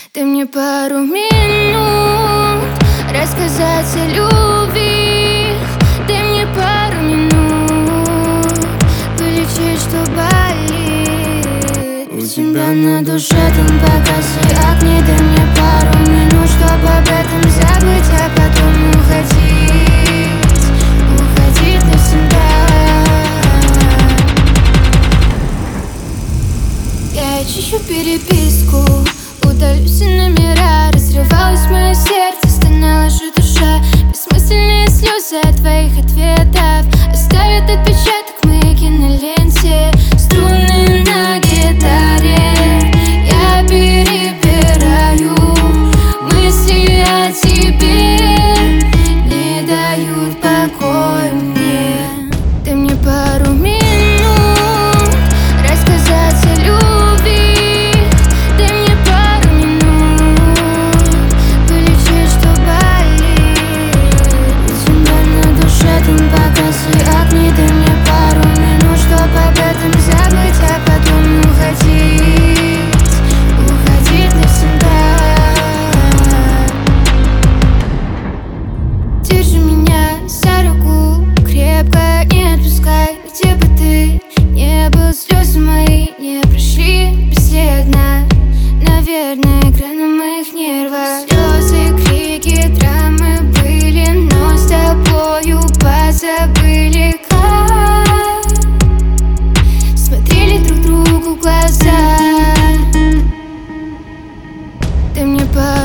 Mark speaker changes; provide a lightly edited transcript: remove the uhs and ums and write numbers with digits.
Speaker 1: Дай мне пару минут рассказать о любви. Дай мне пару минут вылечить, что болит. У тебя на душе там погасли огни. Дай мне пару минут, чтоб об этом забыть, а потом уходить навсегда. Я чищу переписку, удалю все номера. Разрывалось мое сердце, стонала же душа. Бессмысленные слезы от твоих ответов оставят отпечаток в моей киноленте. Струны на гитаре я перебираю, мысли о тебе не дают покоя мне. Дай мне пару минут рассказать о любви. Дай мне пару минут вылечить, что болит. У тебя на душе там погасли огни. Дай мне пару минут, чтоб об этом забыть, а потом уходить навсегда. Держи меня за руку крепко, не отпускай. Где бы ты не был, слезы мои не прошли бесследно. Наверное, игра на моих нервах. Слезы, крики, драмы были, но с тобою позабыли, как смотрели друг другу в глаза. Дай мне